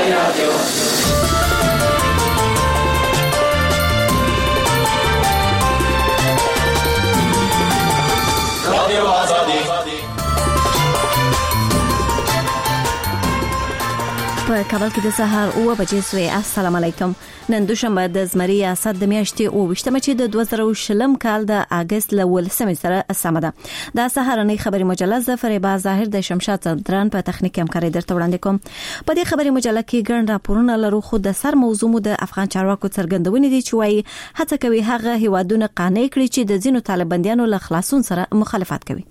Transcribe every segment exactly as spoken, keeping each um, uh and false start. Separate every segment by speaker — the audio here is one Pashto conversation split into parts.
Speaker 1: په کابل کې د سهار اوه بجې سوې. السلام علیکم. نن دوشنبه د زمری اسد د میاشتې اوویشتمه چې د دوه زره شلم کال د اگست ل ولسمې سره سم ده. د سهارنۍ خبري مجله ظفربا ظاهر د شمشاد صدران په تخنیک همکاري درته وړاندې کوم. په دې خبري مجله کې ګڼ راپورونه لرو، خو د سر موضوع مو د افغان چارواکو څرګندونې دي چې وايي هڅه کوي هغه هیوادونه قانع کړي چې د ځینو طالباندیانو له خلاصون سره مخالفت کوي.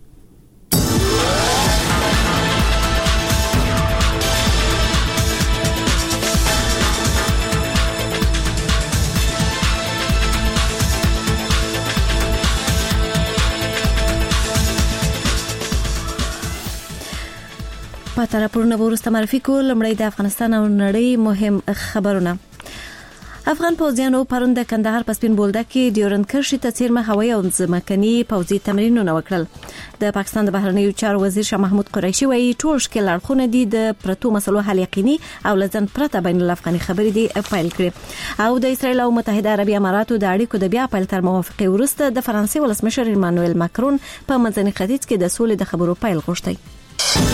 Speaker 1: په تراپورنه ورسته معرفي کول لمړی د افغانستان او نړۍ مهم خبرونه. افغان پوځیانو پرون د کندهار په سپین بولدک کې ډیورند کرښې ته څیرمه هوایي او ځمکني پوځي تمرینونه وکړل. د پاکستان د بهرنیو چارو وزیر شاه محمود قریشي وایي ټول شکل اړخونه دي د پرتو مسلو حل یقیني او لزن پرته بین الافغاني خبرې دي پیل کړې. او د اسرایل او متحده عربي اماراتو د اړیکو د بیا پیل تر موافقې وروسته د فرانسې ولسمشر ایمانوئل ماکرون په منځني ختیځ کې د سولې د خبرو پیل غوښتي.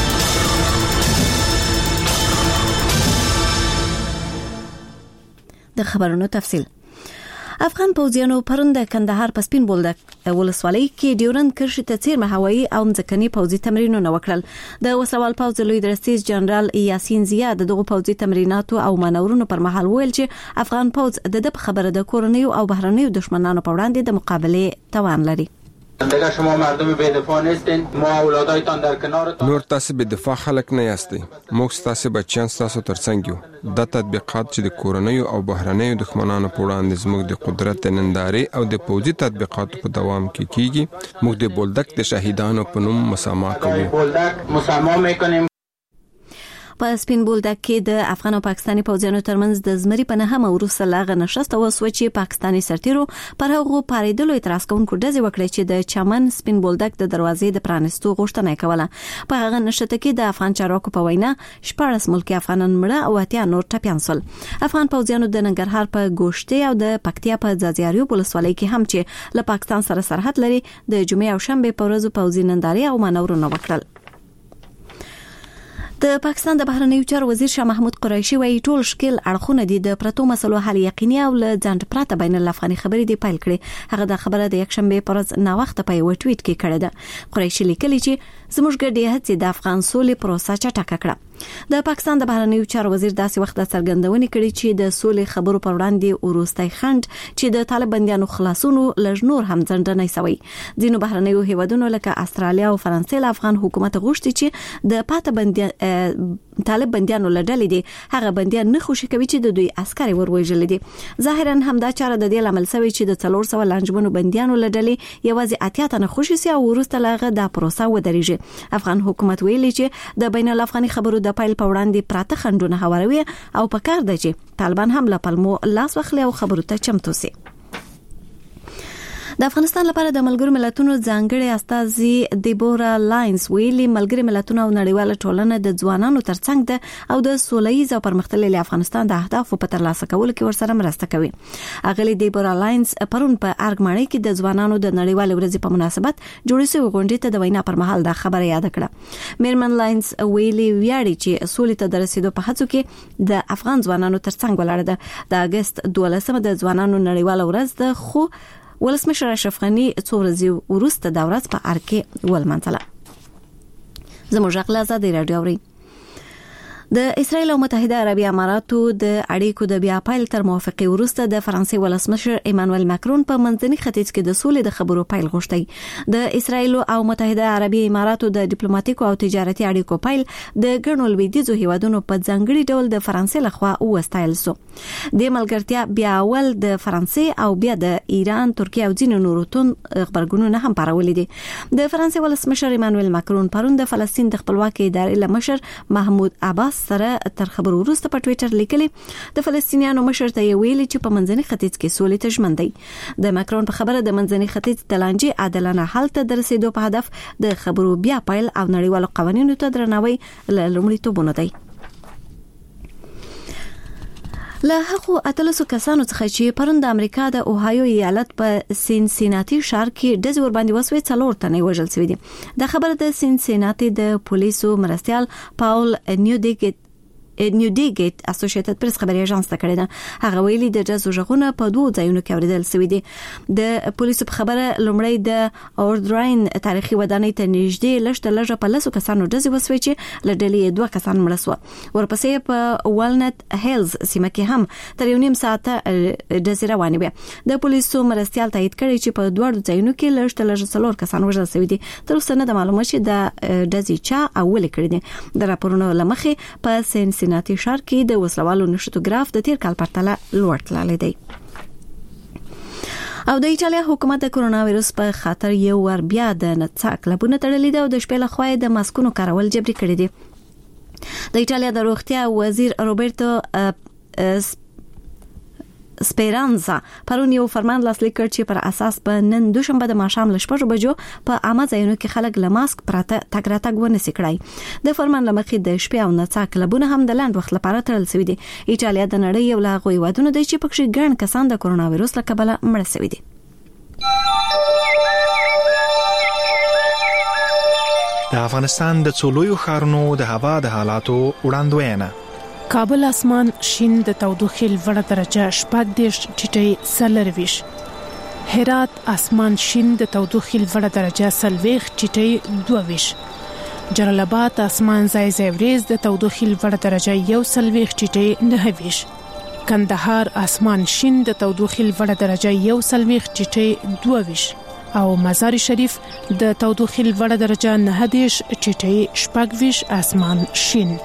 Speaker 1: د خبرونو تفصیل. افغان پوځیانو پرون د کندهار په سپین بولدک ولسوالۍ کې ډیورند کرښې ته څیرمه هوایي او ځمکني پوځي تمرینونه وکړل. د وسلوال پوځ لوی درستیز جنرال یاسین زیا د دغه پوځي تمریناتو او مانورونو پر مهال ویل چې افغان پوځ د د خبره د کورنیو او بهرنیو دشمنانو په وړاندې د مقابله توان لري.
Speaker 2: دیگه شما مردم بی دفاع نیستین، ما اولادایتان در کنارتان.
Speaker 3: نور تاسو به دفاع خلک نه یاستئ، موږ تاسو بچیان تاسو ترڅنګ یو. د تطبیقات چې د کورنیو او بهرنیو دښمنانو په وړاندې زموږ د قدرت د نندارې او د پوځي تطبیقاتو په دوام کې کیږي، موږ د بولدک د شهیدانو په نوم مسامح کوو.
Speaker 2: بولدک مسامح میکنیم.
Speaker 1: په سپین بولدک کې د افغان او پاکستاني پوځیانو ترمنځ د زمری په نهمه وروسته لاغه نشسته وسو چې پاکستاني سرتیرو پر هغه پاریدلو اعتراض کوونکو ډزې وکړې چې د چمن سپین بولدک د دروازې د پرانستو غوښتنه کوله. په هغه نشته کې د افغان چارواکو په وینا شپږ ملکی افغانان مړه او اتیا نور ټپيان شول. افغان پوځیانو د ننګرهار په ګوشتې او د پکتیا په ځاځیاریو ولسوالۍ کې هم چې له پاکستان سره سرحد لري د جمعې او شنبه په ورځو پوځي نندارې او مانورونه وکړل. د پاکستان د بهرنیو چارو وزیر شاه محمود قریشي وایي ټول شکل اړخونه دي د پرتو مسلو حل یقیني او له ځنډ پرته بین الافغاني خبرې دی پیل کړي. هغه د خبره د یکشنبه پر ورځ نا وخت په یو ټویټ کې کړه ده. قریشي لیکلی چې زموږ ګډې هڅې د افغان سولې پروسه چټکه کړه. د پاکستان د بهرنیو چارو وزیر داسې وخت د څرګندونې کړي چې د سولې خبرو پر وړاندې وروستي خند چې د طالباندیانو خلاصونو لږ نور هم ځنډنی سوی. ځینو بهرنیو هیوادونو لکه استرالیا او فرانسې له افغان حکومت غوښتي چې د پاته بندي طالب بنديانو لړل دي هغه بنديان نه خوشي کوي چې د دوی عسكري وروجل دي. ظاهرا هم دا چاره د دې عمل سوي چې د څلور سوه لنجمنو بنديانو لړل یوازې اتیا تنه خوشي سي او ورسته لاغه د پروسه ودرېږي. افغان حکومت ویلي چې د بین الافغاني خبرو د پایل په وړاندې پراته خندونه هواروي او په کار دی چې طالبان هم له پلمو لاس وخلي او خبرو ته چمتو سي. د افغانستان لپاره د ملګرو ملتونو ځانګړي استازي دیبورا لاینز ویلي ملګري ملتونه او نړیواله ټولنه د ځوانانو ترڅنګ ده او د سولهییز او پرمختللي افغانستان د اهدافو په ترلاسه کولو کې ورسره مرسته کوي. اغلی دیبورا لاینز پرون په ارګمړی کې د ځوانانو د نړیوال ورځې په مناسبت جوړې شوې غونډې ته د وینا پر مهال دا خبره یاد کړه. میرمن لاینز ویلي ویاړي چې سولې ته د رسیدو په هڅو کې د افغان ځوانانو ترڅنګ ولاړه ده. د اگست دولسمه د ځوانانو نړیوال ورځ ده، خو ولسمشر اشرف غنی څو ورځې وروسته د ورځ په اړه کې ولمنځله. زموږ غلا زده رادیو اوري. د اسرایل او متحده عربي اماراتو د اړیکو د بیا پیل تر موافقې وروسته د فرانسې ولسمشر ایمانوئل ماکرون په منځني ختیځ کې د سولې د خبرو پیل غوښتي. د اسرایل او متحده عربي اماراتو د ډیپلوماټیکو او تجارتي اړیکو پیل د ګڼو لویدیځو هیوادونو په ځانګړي ډول د فرانسې لخوا وستایل شو. د ملګرتیا بیا اول د فرانسې او بیا د ایران، ترکیه او ځینو نورو تون خبرګونونه هم پارولې دي. د فرانسې ولسمشر ایمانوئل ماکرون پرون د فلسطین د خپلواکۍ ادارې لمشر محمود عباس سره تر خبرو وروسته په ټویټر لیکلي د فلسطینیانو مشر ته ویلي چې په منځني ختیځ کې سولې ته ژمن دی. د ماکرون په خبره د منځني ختیځ د لانجې عادلانه حل ته د رسیدو په هدف د خبرو بیا پیل او نړیوالو قوانینو ته درناوی له لومړیتوبونو دی. له هغو اتلسو کسانو څخه چې پرون د امریکا د اوهایو ایالت په سینسیناټي ښار کې ډزې ورباندې وسوې څلور تنې وژل شوي دي. د خبره د سینسیناټي د پولیسو مرستیال پاول نیودیګیټ نیودیګیټ اسوسییټډ پریس خبري اژانس ته کړی ده. هغه ویلي د ډزو ژغونه په دوه ځایونو کې اوریدل شوي دي. د پولیسو په خبره لومړی د اوردراین تاریخي ودانۍ ته نږدې لږ لږه په لسو کسانو ډزې وسوي چې له ډلې دوه کسان مړه شول. ورپسې په والنت هیلز سیمه کې هم تر یو نیم ساعته ډزې روانې وې. د پولیسو مرستیال تایید کړی چې په دوه ځایونو کې لږ لږه څلور کسان وژل شوي دي. تر اوسه نه د معلومه شي د ډزې چا او ولې کړی دي. د راپورونو لمخې په سینس سیناټي ښار کې د وسلوالو نشټو ګراف د تیر کال پرتله لوړ تللی دی. او د ایټالیا حکومت د کرونا وایرس په خاطر یو ور بیا د نڅا کلبونه تړلې ده او د شپې له خوا د ماسکونو کارول جبري کړی دي. د ایټالیا د روغتیا وزیر روبرټو سپیرانزا پرون یو فرمان لاسلیک کړ چې پر اساس په نن دوشنبه د ماښام له شپږو بجو په عامه ځایونو کې خلک له ماسک پرته تګ راتګ ونه سي کړای. د فرمان لمخې د شپې او نڅا کلبونه هم د لاند وخت لپاره تړل شوي دي. ایټالیا د نړۍ یو له هغو هیوادونو دی چې پکې ګڼ کسان د کرونا وایرس له کبله مړه شوي دي.
Speaker 4: د افغانستان د څولویو ښارونو د هوا د حالاتو وړاندوینه.
Speaker 5: کابل اسمان شین د تودوخې لوړه درجه شپږ دېرش ټیټی څلرویش. هرات اسمان شین د تودوخې لوړه درجه څلوېښت ټیټی دوهویش. جلال آباد اسمان ځای ځای وریځ د تودوخې لوړه درجه یو څلوېښت ټیټی نهویش. کندهار اسمان شین د تودوخې لوړه درجه یو څلوېښت ټیټی دوهویش. او مزار شریف د تودوخې لوړه درجه نهه دېرش ټیټی شپږویش اسمان شین.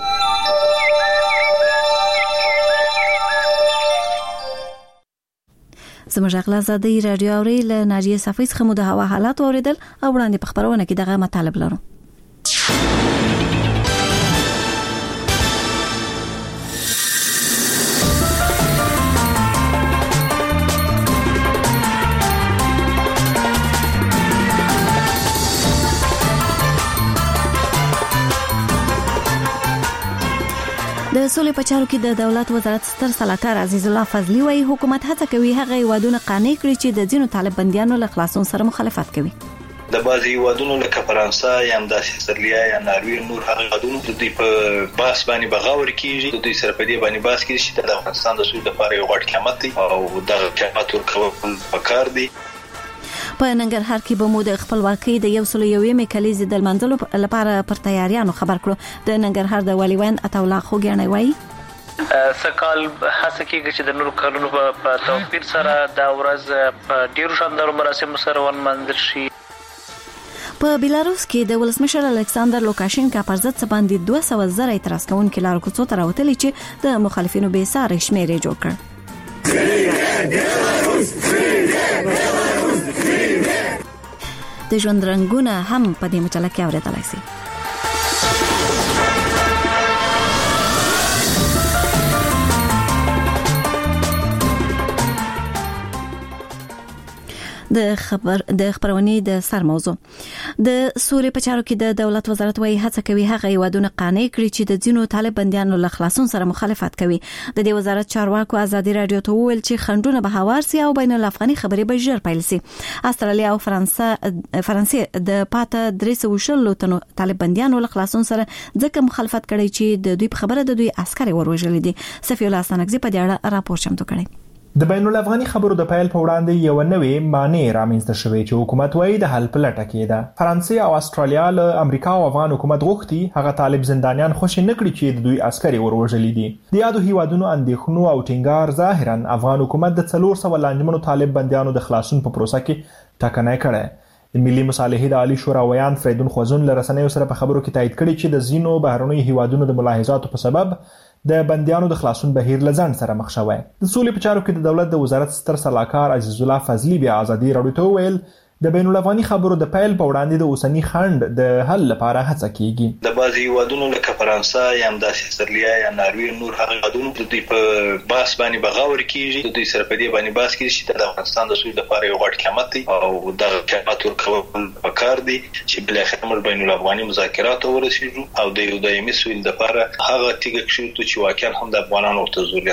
Speaker 1: زموږ غلا زادي رادیو اوري له ناجیه صفی څخه مو د هوا حالات اوریدل او وړاندې په خبرونه کې دغه مطالب لرو. د سولې په چارو کې د دولت وزارت ستر سلاکار عزیز الله فضلی وايي حکومت هڅه کوي هغه هیوادونه قانع کړي چې د ځینو طالب بنديانو له خلاصون سره مخالفت کوي.
Speaker 6: د بعضي هیوادونو لکه فرانسه یا همداسې استرالیا یا ناروې نور هغه هیوادونو د دوی په باس باندې بغاور کیږي. د دوی سره په دې باندې باس کیږي چې د افغانستان د سولې لپاره یو غټ قیامت دی او دغه قیامت ورکول پکار دی.
Speaker 1: په ننګرهار کې به مو د خپلواکۍ د یو سل یوې کلیزې د لمانځلو لپاره پر تیاریانو خبر کړو. د ننګرهار د والیوان عطاالله خوګیاڼی وایي
Speaker 7: سکال هڅه کیږي چې د نورو کلونو په توپیر سره دا ورځ په ډیرو شاندارو مراسمو سره ونمانځل شي.
Speaker 1: په بیلاروس کې د ولسمشر الکساندر لوکاشینکا پر ضد باندې دوه سوه زره اعتراض کوونکي لار کوڅو ته راوتلي چې د مخالفینو بې ساري شمېرې جوړ کړ. د ژوند رنګونه هم په دې مجله کې اوریدلای شي. د خبر د خبرونې د سر موضوع د سولې په چارو کې د دولت وزارت وايي هڅه کوي هغه هیوادونه قانع کړي چې د ځینو طالب بنديانو له خلاصون سره مخالفت کوي. د دې وزارت چارواکو ازادي رادیو ته وویل چې خنډونه به هوار سي او بین الافغاني خبرې به ژر پیل سي. استرالیا او فرانسه فرانسې د پاته درې سوه شل تنو طالب بنديانو له خلاصون سره ځکه مخالفت کړي چې د دوی په خبره د دوی عسكر وروژل دي. صفي الله سنگزي په دې اړه راپور چمتو کړی.
Speaker 4: د بین الافغاني خبرو د پیل په وړاندې یو نوې معنی رامنځته شوې چې حکومت وايي د حل په لټه کې ده. فرانسې او استرالیا له امریکا او افغان حکومت غوښتي هغه طالب زندانیان خوشي نکړي چې د دوی عسکري وروژلي دي. د یادو هیوادونو اندېښنو او ټینګار ظاهرا افغان حکومت د څلور سوه لانجمنو طالب بنديانو د خلاصون په پروسه کې ټاکنه کړه. د ملي مصالحې د عالی شورا ویان فریدون خوزون له رسنیو سره په خبرو کې تایید کړي چې د زینو بهرنیو هیوادونو د ملاحظاتو په سبب د بنديانو د خلاصون بهیر لزان سره مخ شوی. د سولې په چارو کې د دولت د وزارت ستر سلاکار عزیز الله فضلی بیا ازادي رادیو ته ویل د بین الافغاني خبرو د پیل په وړاندې د اوسنی خند د حل لپاره هڅه کیږي.
Speaker 6: د بعضي هیوادونو لکه فرانسه یا همداسې استرالیا یا ناروې نور هغه هیوادونو د دوی په باس باندې بغاور کیږي. د دوی سره په دې باندې باس کیږي چې د افغانستان د سولې لپاره یو غټ قیامت دی او دغه قیامت ورکول پکار دی چې بل اخر موږ بین الافغاني مذاکرات ورسېږو او د یو دایمي سولې لپاره هغه تیګه کړو چې واقعا هم د افغانانو ته ضرورت وي.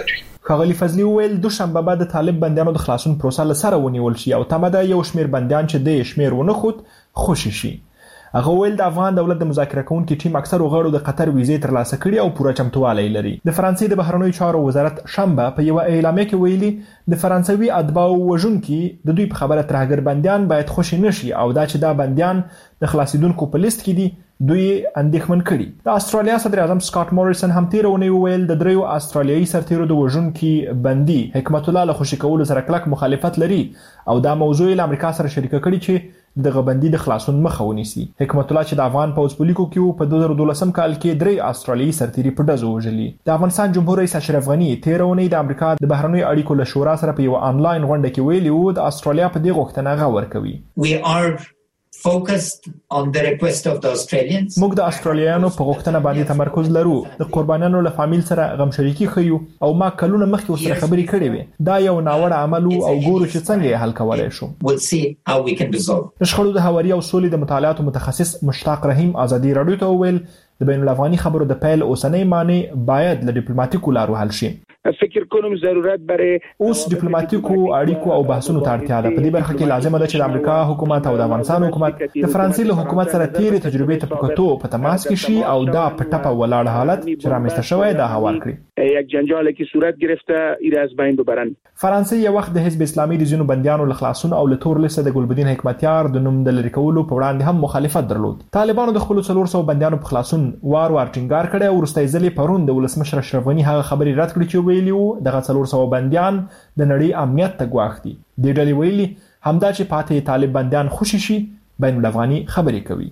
Speaker 4: ښاغلي فضلي وویل دوشنبه به د طالب بندیانو د خلاصون پروسه له سره ونیول شي او تمه ده یو شمیر بندیان چې د شمیر ونه خود خوشي شي. هغه ویل د افغان دولت د مذاکره کوونکو ټیم اکثر غړو د قطر ویزې ترلاسه کړي او پوره چمتووالی لري. د فرانسې د بهرنیو چارو وزارت شنبه په یو اعلامیه کې ویلي د فرانسوي اتباعو وژونکي د دوی په خبره ترهګر بندیان باید خوشي نشي او دا چې دا بندیان د خلاصیدونکو په لیست کې دي دوی اندېښمن کړي. د استرالیا صدر اعظم سکاٹ موریسن هم تیر ونی ویل د دریو استرالیایي سرتیرو د وژونکي بندي حکمت الله له خوشي کولو سره کلک مخالفت لري او دا موضوع له امریکا سره شریک کړي چې د غبندي د خلاصون مخه ونیسي. حکمت الله چې د افغان پوځ په لیکو کې په دوه زره دولسم کال کې درې استرالیایي سرتیري په ډزو وژلي. د افغانستان جمهور رئیس اشرف غنی تیر ونی د امریکا د بهرنیو اړیکو له شورا سره په یو آنلاین غونډه کې ویلي وو د استرالیا په دې غوښتنه غور کوي.
Speaker 8: We are focused on the request of the Australians.
Speaker 4: موږ د استرالیانو په غوښتنه باندې تمرکز لرو. د قربانیانو له فامیل سره غم شریکي خيو او ما کلونه مخکې ورسره خبرې کړې وې. دا یو ناوړه عمل او ګورو چې څنګه یې حل کولای شو.
Speaker 8: We'll see how we can resolve.
Speaker 4: د شخړو د هواري او سولې د مطالعاتو متخصص مشتاق رحیم ازادي رادیو ته ویل د بین الافغاني خبرو د پیل اوسنۍ معنی باید له ډیپلوماټیکو لارو حل شي.
Speaker 9: فکر کوم ضرورت برای
Speaker 4: اوس ډیپلوماټیکو اړیکو او بحثونو ته اړتیا ده. په دې برخه کې لازمه ده چې د امریکا حکومت او د افغانستان حکومت د فرانسې له حکومت سره تیرې تجربې ته په کتو په تماس کې شي او دا په ټپه ولاړ حالت چې رامنځته شوی دا هوار کړي.
Speaker 9: یک جنجالی که صورت گرفته ایره از بین ببرن.
Speaker 4: فرانسې یو وخت د حزب اسلامي د ځینو بندیانو له خلاصون او له تور لیست د ګلبدین حکمتیار د نوم د لری کولو په وړاندې هم مخالفت درلود. طالبانو د خپل څلور سوه بندیانو په خلاصون وار وار ټینګار کړی او وروستۍ ځلې پرون د ولسمشر اشرف غني هغه خبرې رد کړې چې ویلي وو دغه څلور سوه بندیان د نړۍ امنیت ته ګواښ دي. د ډلې ویلي همدا چې پاتې طالب بندیان خوشي شي بین الافغاني خبرې کوي.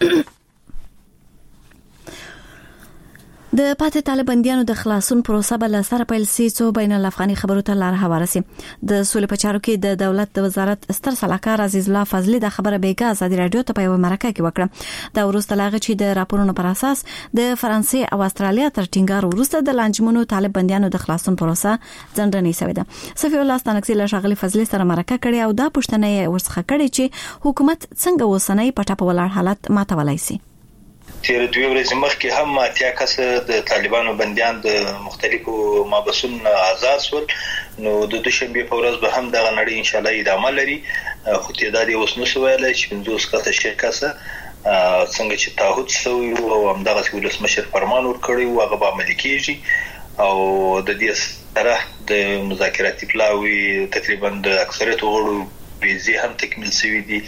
Speaker 1: د پاتې طالباندیانو د خلاصون پروسه بل سره پیل سي څو بین الافغاني خبرو ته لار هواره سي. د سولې په چارو کې د دولت د وزارت ستر سلاکار عزیز الله فضلی د خبره بیګا ازادي رادیو ته په یو مرکه کې وکړه. دا ورسته لاغه چې د راپورونو پر اساس د فرانسې او استرالیا تر ټینګار ورسته د لانجمنو طالباندیانو د خلاصون پروسه ځنډنې شوې ده. صفی الله ستانکسي له شغلي فضلی سره مرکه کړي او دا پښتنه ورڅخه کړي چې حکومت څنګه وسنۍ پټه په ولړ حالت ماتولای سي.
Speaker 6: تیر دوی ورځې مخکې هم اتیا کسه د طالبانو بندیان د مختلفو مابسونو آزاد شول. نو د دوشنبه په ورځ به هم د غنړې ان شاء الله ادامه لري. خو تعداد یې اوس نو سویل چې پنځوس کسه شرکته څنګه چې تعهد شوی او هم دغه ولسمشر فرمان ورکړی او هغه به عملي کیږي او د دې سره د مذاکراتي پلاوی تقریبا د اکثریت غړو ویزې هم تکمیل شوې دي.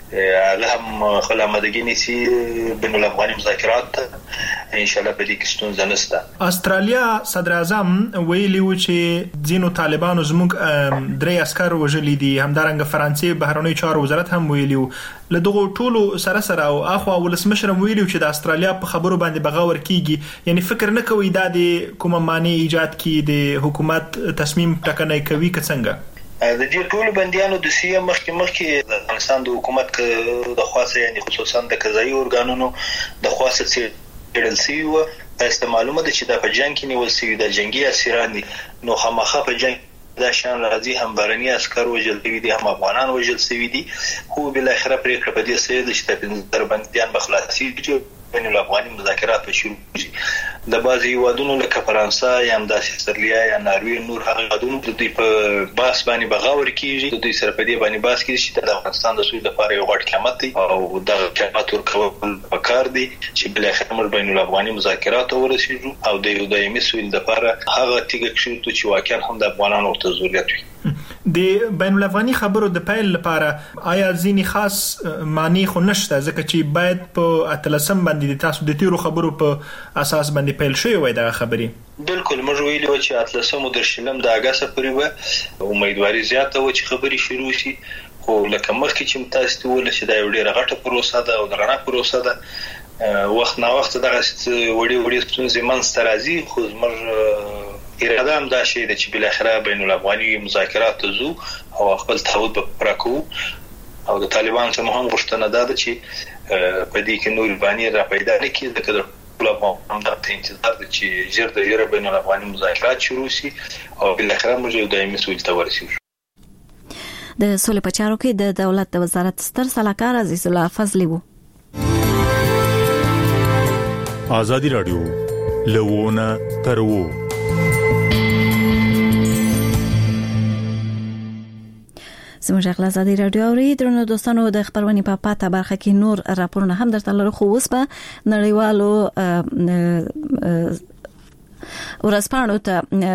Speaker 6: هغه هم خلا مدګی نسی بین الافغاني مذاکرات ان شاء الله په دې کې ستونزه نشته.
Speaker 4: استرالیا صدر اعظم ویلي و چې ځینو طالبانو زموږ درې عسكر وژلي دي. همدارنګه فرانسې بهرنیو چارو وزارت هم ویلي و. له دغه ټولو سره سره او اخو ولسمشر ویلي چې د استرالیا په خبرو باندې بغاور کیږي. یعنی فکر نه کوي دا د کومه معنی ایجاد کی د حکومت تصمیم ټاکنه کوي که څنګه.
Speaker 6: د دې ټولو بندیانو د سیه مخکې مخکې د افغانستان د حکومت د خاصه یعنی خصوصا د قضایي ارګانونو د خاصه څېړل شوی و. تاسو معلومه ده چې د پجان کې نیول شوی د جنگي اسیران دي. نو خامخا په جنگ دا شان راځي هم بهرني عسكر وژل شوی دي هم افغانان وژل شوی دي. خو بل اخره پرې کړ په دې سره چې د پنځه بندیان بخلاصي دي بین الافغاني مذاکرات به شروع شي. د بعضي هیوادونو لکه فرانسې یا همداسې استرالیا یا ناروی نور هغه هیوادونو د دوی په باس باندې بغاور کیږي. د دوی سره په دې باندې باس کیږي چې د افغانستان د سولې لپاره یو غټ قیمت دی او دا قیمت ورکول پکار دی چې بل اخر موږ بین الافغاني مذاکرات ورسېږو او د یو دایمي سولې لپاره هغه تیګه کړو چې واقعا هم د افغانانو ته ضرورت وي.
Speaker 4: د بین الافغاني خبرو د پیل لپاره آیا ځینی خاص معنی خو نشته ځکه چې باید په اتلسم باندې د تاسو د تیرو خبرو په اساس باندې پیل شوی وای دا خبرې؟
Speaker 6: بالکل موږ ویلو چې اتلسم او درشلم د اگست پورې به امیدواري زیاته و چې خبرې شروع شي. خو لکه مخکې چې تاسو ته ویل چې دا یو ډیره غټه پروسه ده او درنه پروسه ده. وخت نا وخت دغه وړي وړي ستونزې منځته راځي. خو موږ اراده هم دا شی ده چې بل اخره بین الافغاني مذاکرات ته ځو او خپل تعهد به پوره کوو او د طالبان څخه هم غوښتنه ده چې په دې کې نور باندې را پیدا نه کیږي. د کډر ټول هم د انتظار ده چې جر د یره بین الافغاني مذاکرات شروع شي او بل اخره موږ یو دایمي سولې ته ورسیږو.
Speaker 1: د سولې په چارو کې د دولت د وزارت ستر سلاکار عزیز الله فضلی وو.
Speaker 10: ازادي رادیو لوونه ترو
Speaker 1: زموږ غلا زادي رادیو اوري درنو دوستانو د خبرونې په پاته برخه کې نور راپورونه هم درته لرو خو اوس به نړیوالو ورځپاڼو ته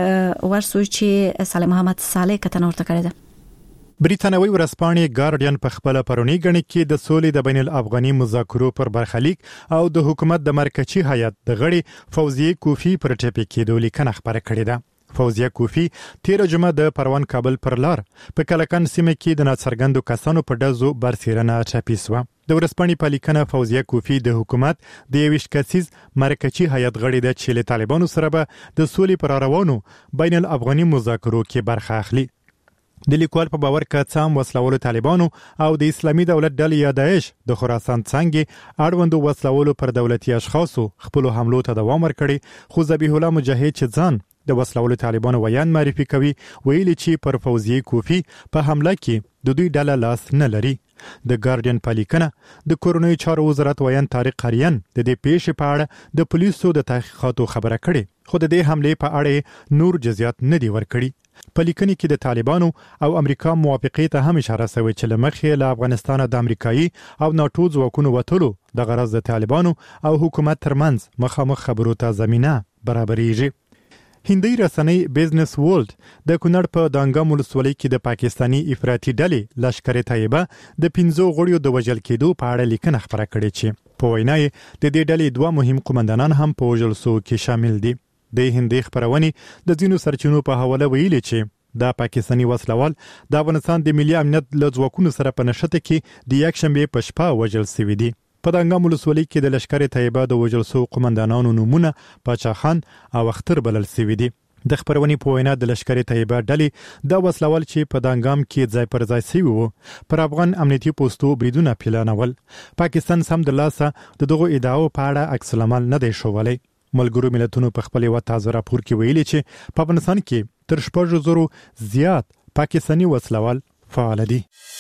Speaker 1: ورسو چې صالح محمد صالح کتنه ورته کړی ده.
Speaker 10: بریتانوي ورځپاڼې ګارډین په خپل پرونی غړي کې د سولې د بین الافغاني مذاکرو پر برخلیک او د حکومت د مرکزی هیئت د غړي فوزیه کوفی پر ټاپي کېدو لیکنه خبره کړې ده. فوزیه کوفی تیر جمعه د پروان کابل پر لار په کلکان سیمه کې د ناڅرګندو کسانو په ډزو برسیرنه چاپی سو. د ورځپاڼې په لیکنه فوزیه کوفی د حکومت د یویش کسیز مرکزی هیئت غړي د چې له طالبانو سره به د سولې پر روانو بین الافغاني مذاکرو کې برخه اخلي. د لیکوال په باور کې څام وسلوالو طالبانو او د اسلامي دولت ډلې یا داعش د خراسان څنګه اړوندو وسلوالو پر دولتي اشخاصو خپل حملو ته دوام ورکړي، خو ذبیح الله مجاهد چې ځان د وسلوالو طالبانو ویان معرفي کوي ویلي چې پر فوزیه کوفی په حمله کې د دوی ډله لاس نه لري. د ګارډین په لیکنه د کورونی چارو وزارت ویان طارق قریان د دې پیښې په اړه د پولیسو د تحقیقاتو خبره کړې، خو د دې حمله په اړه نور جزئیات نه دی ورکړي. په لیکنه کې د طالبانو او امریکا موافقې ته هم اشاره شوې چې لمخې له افغانستان د امریکایي او ناتو ځواکونو وټولو د غرض د طالبانو او حکومت ترمنځ مخامخ خبرو ته زمينه برابرېږي. هندي رسنۍ بزنس ورلد د کونړ په دانګام ولسوالۍ کې د پاکستانی افراطي ډلې لشکر طیبه د پنځو غړیو د وژل کېدو په اړه لیکنه خبره کړې چې په وینا یې د دې ډلې دوه مهم قومندانان هم په وژل سو کې شامل دي. د هندي خبرونه د ځینو سرچینو په حواله ویلي چې دا پاکستانی وسلوال د افغانستان د ملي امنیت له ځواکونو سره په نښته کې د یک شنبه په شپه وژل شوی دي. په دانګام ولسوالۍ کې د لشکر طیبه د وژل سو قومندانانو نومونه پاچا خان او اختر بلل شوی دي. د خبرونې په وینا د لشکر طیبه ډلې د وسلوال چې په دانګام کې ځای پر ځای شوی وو پر افغان امنیتي پوسټو بریدونه پلانول. پاکستان سم د لاسه د دغه ادعاو په اړه عکس العمل نه دی شوولای. ملګرو ملتونو په خپل یو تازه راپور کې ویلي چې په افغانستان کې تر شپږ زره زیات پاکستانی وسلوال فعال دي.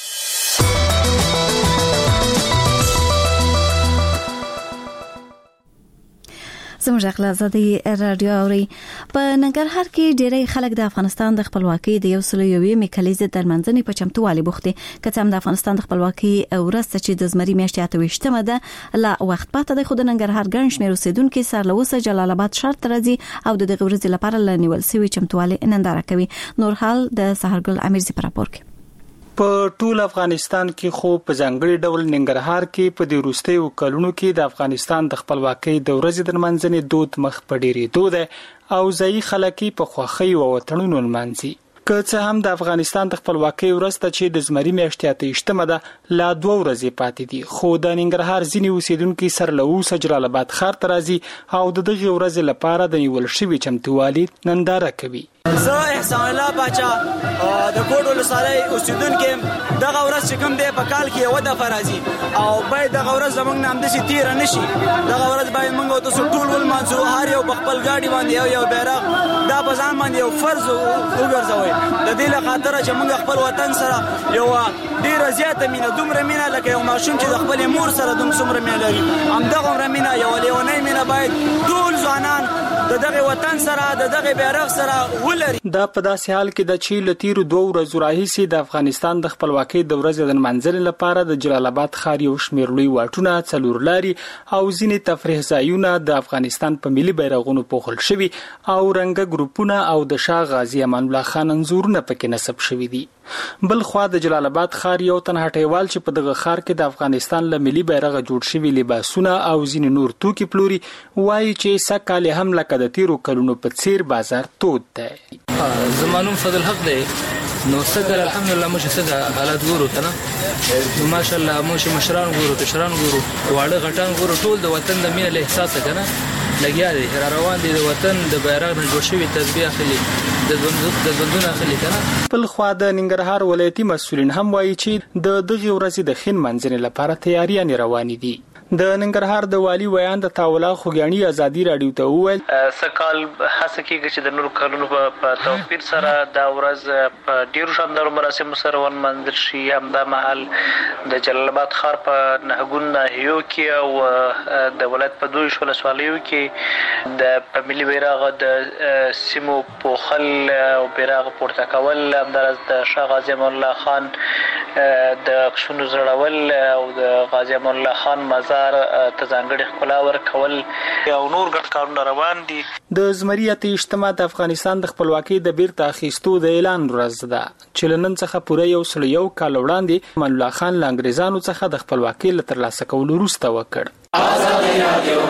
Speaker 1: زموږ غلا زادي رادیو اوري په ننګرهار کې ډېری خلک د افغانستان د خپلواکۍ د یو سل یوې میکالیزې درمنځنې په چمتووالي بوخت دي. که څه هم د افغانستان د خپلواکۍ ورسته چې د زمري میاشتې اته ویشتمه ده لا وخت پاته د خود ننګرهار ګڼ شمېر اوسیدونکو سر له اوسه جلال آباد ښار ته راځي او د دغه ورځې لپاره لنیول سوي چمتووالي ننداره کوي. نور حال د سحرګل امیرزي پر راپور کې
Speaker 11: په ټول افغانستان کې خو په ځانګړي ډول ننګرهار کې په دې وروستیو کلونو کې د افغانستان د خپلواکۍ د ورځې درمنځنې دود مخ په ډېرېدو ده او ځایي خلک په خوښۍ او وطنونو لمانځي. که څه هم د افغانستان د خپلواکۍ وروسته چې د زمري میاشتې اته ویشتمه ده لا دوه ورځې پاتې دي، خو د ننګرهار ځینې اوسیدونکي سر له اوسه جلال آباد ښار ته راځي او د دغې ورځې لپاره د نیول شوي چمتووالي ننداره کوي.
Speaker 12: زه احسان الله باچا د کوټ ولسوالۍ اوسیدونکی دغه ورځ چې کوم دی په کال کې یوه دفعه راځي او باید دغه ورځ زموږ نه همداسې تېره نه شي. دغه ورځ باید موږ او تاسو ټول ولمانځو، هر یو په خپل ګاډي باندې یو یو بیرغ دا په ځان باندې یو فرض وګرځوئ د دې له خاطره چې موږ خپل وطن سره یو ډېره زیاته مینه، دومره مینه لکه یو ماشوم چې د خپلې مور سره دومره مینه لري، همدغومره مینه یو لیونۍ مینه باید ټول ځوانان د دغه وطن سره د دغه بیرغ سره ولري.
Speaker 11: دا په داسې حال کې د چې له تیرو دوه ورځو راهیسې د افغانستان د خپلواکۍ د ورځې د نمانځنې لپاره د جلال آباد ښار یو شمېر لوی واټونه، څلور لارې او ځینې تفریح ځایونه د افغانستان په ملي بیرغونو پوښل شوي او رنګه ګروپونه او د شاه غازي امان الله خان انځورونه پکې نصب شوي دي. بل خوا د جلال آباد ښار یو تن هټیوال چې په دغه ښار کې د افغانستان له ملي بیرغه جوړ شوي لباسونه او ځینې نور توکي پلوري وایي چې سږکال هم لکه د تیرو کلونو په څیر بازار تود دی.
Speaker 13: زمانوم فضل حق دی نو سږکال الحمدلله موږ څه حالات ګورو که نه نو ماشاءالله موږ مشران ګورو، کشران ګورو، واړه غټان ګورو، ټول د وطن د مینې له احساسه که نه لګیا دی، را روان دی، د وطن د بیرغ نه جوړ شوي تسبیح اخلي، د ژوندونه اخلي که نه.
Speaker 11: بل خوا د ننګرهار ولایتي مسؤلین هم وایي چې د دغې ورځې د ښې نمانځنې لپاره تیاریانې روانې دي. د ننګرهار د والی ویان د تاولا خوګانی ازادي رادیو ته وویل
Speaker 7: سکال هڅه کیږي چې د نور کارونو په توفیر سره د ورځ په ډیرو شاندار مراسم سره ون منځل شي. همدا مهال د جلال آباد ښار په نهګون ناحیو کې او د ولایت په دوی شول سوالیو کې د ملي بیرغ د سیمو پوخل او بیرغ پورته کول، همدارس د شاه غازی امان الله خان د عکسونو زړول او د غازی امان الله خان مزار ته ځانګړي ښکلا ورکول او نور ګډ کارونه روان دي.
Speaker 11: د زمري اته اجتماع د افغانستان د خپلواکۍ د بیرته اخیستو د اعلان ورځ ده چې لنن څخه پوره یو سل یو کال وړاندې امان الله خان له انګریزانو څخه د خپلواکۍ له ترلاسه کولو وروسته وکړ. آزادي رادیو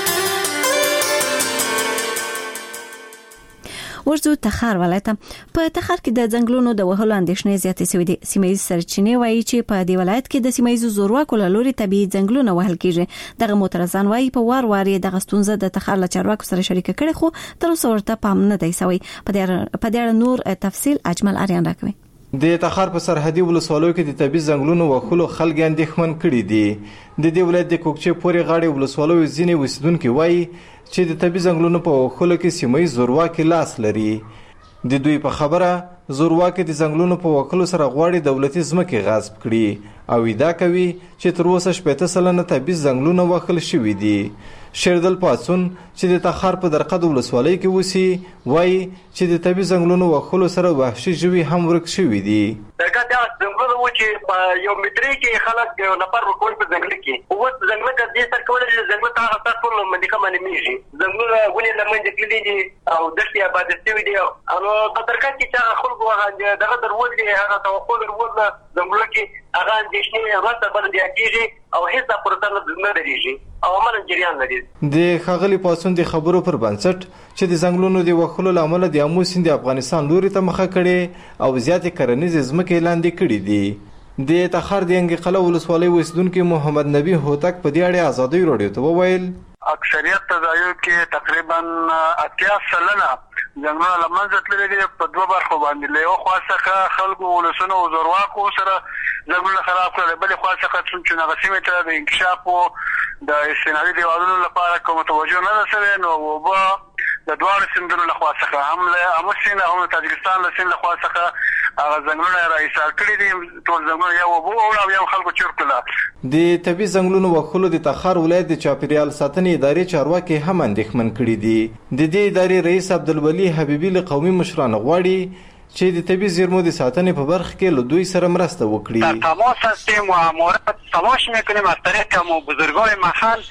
Speaker 1: ورځو تخار ولایت په تخار کې د ځنګلونو د وهلو اندېښنې زیاتې شوې دي. سیمایي سرچینې وایي چې په دې ولایت کې د سیمایي زورواکو له لوري طبيعي ځنګلونه وهل کیږي. دغه معترضان وایي په وار وار د غستونزه د تخار له چارواکو سره شریک کړي خو تر اوسه ورته پام نه دی شوی. په دې په دې نور تفصیل اجمل اریان راکوي.
Speaker 14: د تخار په سرحدي ولسوالۍ کې د طبي ځنګلونو وهلو خلک اندېښمن کړي دي. د دې ولایت د کوکچې پورې غاړې ولسوالۍ ځینې اوسیدونکو وایي چې د طبي ځنګلونو په وهلو کې سیمایي زورواکي لاس لري. د دوی په خبره زورواکي د ځنګلونو په وهلو سره غواړي دولتي ځمکې غصب کړي او ادعا کوي چې تر اوسه شپږ سلنه طبي ځنګلونه وهل شوي دي. شیردل پاتون چې د تخار په درقد ولسوالۍ کې وسی وایي چې د طبي ځنګلونو وهلو سره وحشي ژوي هم ورک شوي دي.
Speaker 15: دا ځنګلونه و چې په یو متري کې خلک یو نفر ورکول په ځنګل کې اوس ځنګل ته دې سر کول چې ځنګل ته هغه ټول منډه باندې میږي. ځنګلونه ونې لمنځه کړي دي او دښتې آباد شوي دي او په درقد کې چې خلکو هغه دغه دروازې هغه توقع دروازه ځنګلونه کې هغه اندېښنې راته باندې کېږي او هیڅ پرته نه لريږي او عمل جریان لري.
Speaker 14: د خغلی پاسون د خبرو پر بنسټ چې د ځنګلونو د وهلو لامل د امو سیند افغانستان لوري ته مخه کړي او زیاتې کرنیزې ځمکې لاندې کړي دي. د تخار د انګ قلعه ولسوالۍ اوسیدونکو محمد نبی هوتک په دې اړه ازادي رادیو ته وویل
Speaker 15: اکثریت تدایو کې تقریبا اتیا سلنه ځنګلونه لمنځه تللي دي په دوه برخو باندې. له یو خوا څخه خلکو ولسونو او زورواکو سره ځنګلونه خراب کړل، بلې خوا څخه چې هغه سیمې ته د انکشاف او د استنادي دیوالونو لپاره کوم توجه نه رسوي نو وبا د دواړو سیندونو له خوا څخه هم له امو سیند او تاجکستان له سیند له خوا څخه هغه ځنګلونه راایسار کړي دي. ټول ځنګلونه یو وبو او یو خلکو چور کړل.
Speaker 14: د طبي ځنګلونو وهلو د تخار ولایت د چاپیریال ساتنې ادارې چارواکي هم اندېښمن کړي دي. د دې ادارې رئیس عبدالولي حبیبي له قومي مشرانو غواړي چې د طبي زیرمو د ساتنې په برخه کې له دوی سره مرسته وکړي.
Speaker 15: تماس هستیم و مورد تلاش میکنیم از طریق مو بزرگان محل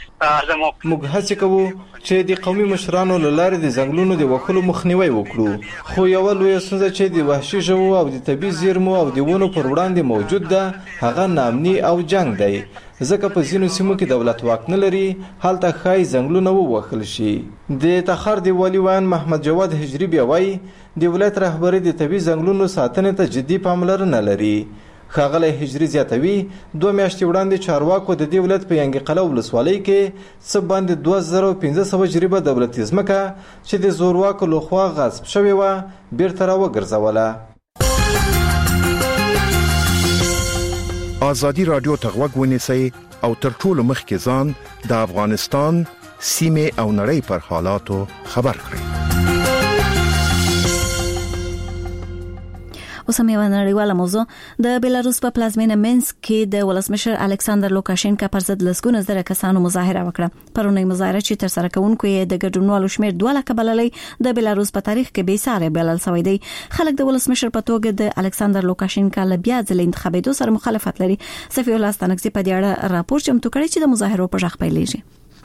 Speaker 14: موږ هڅه کوو چې د قومي مشرانو له لارې د ځنګلونو د وهلو مخنیوي وکړو. خو یو لوی ستونزه چې د وحشي ژوو او د طبي زیرمو او د ونو پر وړاندې موجود ده هغه نامني او جنگ دی. ځکه په ځینو سیمو کې دولت واک نه لري هلته ښایي ځنګلونه ووهل شي. د تخار د والي ویان محمد جواد هجري بیا وایي د ولایت رهبري د طبي ځنګلونو ساتنې ته جدي پاملرنه لري. ښاغلی هجري زیاتوي دوه میاشتې وړاندې چارواکو د دې ولایت په ینګي قلعه ولسوالۍ کې څه باندې دوه زره پنځه سوه جریبه دولتي ځمکه چې د زورواکو لخوا غصب شوې وه بیرته راوګرځوله.
Speaker 16: آزادي رادیو ته غوږ ونیسئ او تر ټولو مخکې ځان د افغانستان سیمې او نړۍ پر حالاتو خبر کړئ.
Speaker 1: اوس هم یو نړیواله موضوع د بیلاروس په پلازمینه مینسک کې د ولسمشر الکساندر لوکاشینکا پر ضد لسګونه زره کسانو مظاهره وکړه. پرونی مظاهره چې تر سره کوونکو یې د ګډونوالو شمیر دوه لکه بللې د بیلاروس په تاریخ کې بې ساري بلل شوی دی. خلک د ولسمشر په توګه د الکساندر لوکاشینکا له بیا ځل انتخابېدو سره مخالفت لري. صفي الله ستانکزي په دې اړه راپور چمتو کړی چې د مظاهرو په ژغ پیلېږي.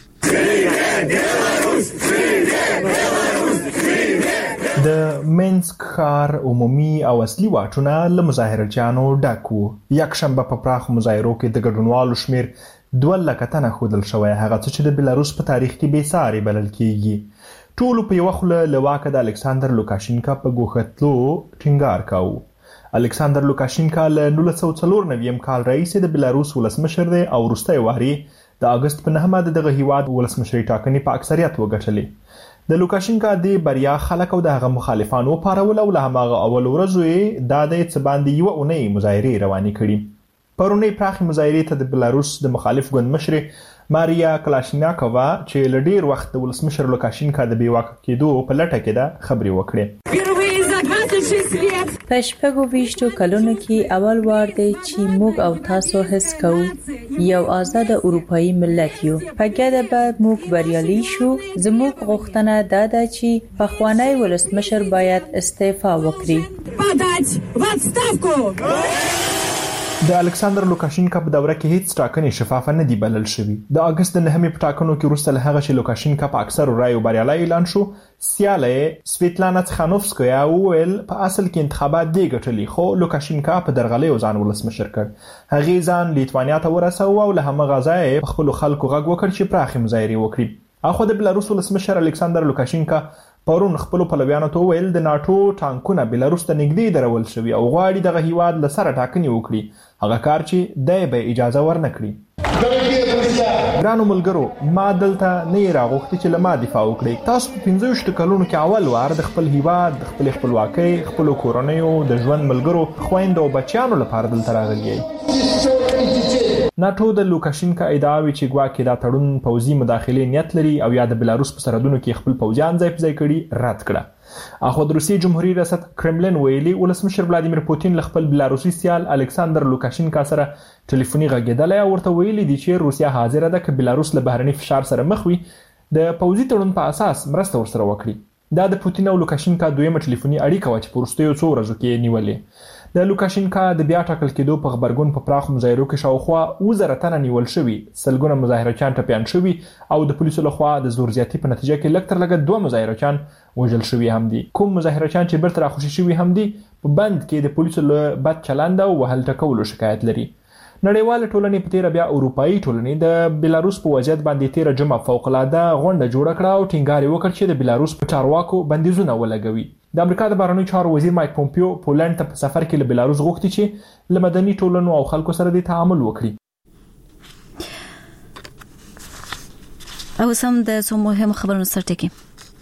Speaker 4: د مینسک ښار عمومي او اصلي واټونه له مظاهرچیانو ډک وو. یکشنبه په پراخو مظاهرو کې د ګډونوالو شمیر دوه لکه تنه ښودل شوی، هغه څه چې د بیلاروس په تاریخ کې بې ساري بلل کیږي. ټولو په یوه خوله له واکه د الکساندر لوکاشینکا په ګوښتلو ټینګار کاوه. الکساندر لوکاشینکا له نولس سوه څلور نوي کال راهیسې د بیلاروس ولسمشر دی او وروستی واري د اګست په نهمه د دغه هیواد ولسمشري ټاکنې په اکثریت وګټلې. د لوکاشینکا د بریا خلک او د هغه مخالفانو پارول او له هماغه اول ورځو یې دا د څه باندې یوه اونۍ مظاهرې روانې کړي. پرونی پراخې مظاهرې ته د بیلاروس د مخالف ګوند مشر ماریا کلاشیناکووا چې لډیر وخت د ولسمشر لوکاشینکا د بیواکه کېدو په لټه کې ده خبري وکړي.
Speaker 17: په شپږو ویشتو کلونو کې اول وار دی چې موږ او تاسو حس کوو یو آزاد اروپאי ملت یو. په ګډه به موږ بریالي شو. زموږ غوښتنه دا ده چې پخوانی ولسمشر باید استعفا وکړي.
Speaker 4: د الکساندر لوکاشینکا په دوره کې هیڅ ټاکنې شفافه نه دی بلل شوی. د اگست د نهمې په ټاکنو کې وروسته له هغه چې لوکاشینکا په اکثرو رایو بریالی اعلان شو، سیاله سویتلانا تخانوفسکیا وویل په اصل کې انتخابات دی ګټلي، خو لوکاشینکا په درغلۍ ځان ولسمشر کړ. هغه ځان لیتوانیا ته ورساوه او له همغه ځایه په خپل خلکو غږ وکړ چې پراخي مظاهرې وکړي. اخو د بلاروس ولسمشر الکساندر لوکاشینکا پرون خپل پلویانو ته ویل د ناتو ټانکونه بلاروس ته نږدې درول شوی او غواړي دغه هیواد له سره ټاکنې وکړي، هغه کار چې دای به اجازه ورنکړي. ګرانو ملګرو، ما دلته نه راغوښتي چې لما دفاع وکړي. تاسو په پنځه ویشت کلونو کې اول وار د خپل هیواد د خپل خپلواکۍ، خپل کورنیو، د ژوند ملګرو، خويندو او بچیانو لپاره دلته راغلي یې. ناتو د لوکاشینکا ادعاوي چې ګواکې دا تړون پوځي مداخلې نیت لري او یا د بلاروس په سرحدونو کې خپل پوځیان ځای په ځای کړي رد کړه. اخو د روسیې جمهوریت ریاست کرملین ویلي ولسمشر ولادیمیر پوتین له خپل بلاروسي سیال الکساندر لوکاشینکا سره ټلیفوني غږېدلی او ورته ویلي دي چې روسیا حاضره ده که بلاروس له بهرني فشار سره مخ وي د پوځي تړون په اساس مرسته ورسره وکړي. دا د پوتین او لوکاشینکا دویمه ټلیفوني اړیکه وه چې په وروستیو څو ورځو کې نیولې. د لوکاشینکا د بیا ټاکل کېدو په غبرګون په پراخو مظاهرو کې شاوخوا اووه زره تنه نیول شوي، سلګونه مظاهرچیان ټپیان شوي او د پولیسو لخوا د زور زیاتي په نتیجه کې لږ تر لږه دوه مظاهرچیان وژل شوي هم دي. کوم مظاهرچیان چې بیرته راخوشي شوي هم دي په بند کې د پولیسو له بد چلند او وهل ټکولو شکایت لري. نړیواله ټولنې په تیره بیا اروپایي ټولنې د بلاروس په وضعیت باندې تیره جمعه فوق‌العاده غونډه جوړه کړه او ټینګار یې وکړ چې د بلاروس په چارواکو بندیزونه ولګوي. د امریکا د بهرنیو چارو وزیر مایک پومپیو پولند ته په سفر کې له بلاروس غوښتي چې له مدني ټولنو او خلکو سره د تعامل وکړي.
Speaker 1: او سم د څو مهم خبرونو سره ټکی